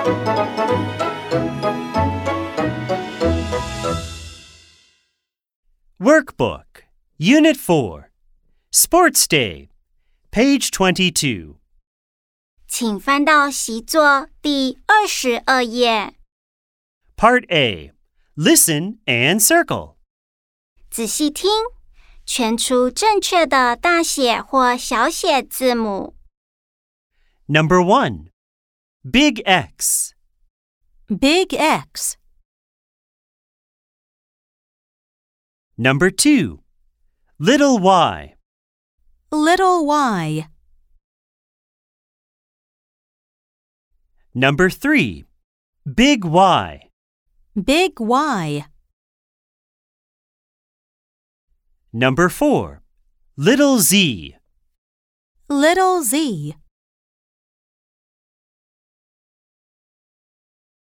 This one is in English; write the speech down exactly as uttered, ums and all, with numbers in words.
Workbook, Unit four, Sports Day, page twenty-two. 请翻到习作第二十二页。 Part A, Listen and circle. 仔细听，圈出正确的大写或小写字母。 Number one, Big X. Big X. Number two, Little Y. Little Y. Number three, Big Y. Big Y. Number four, Little Z. Little Z.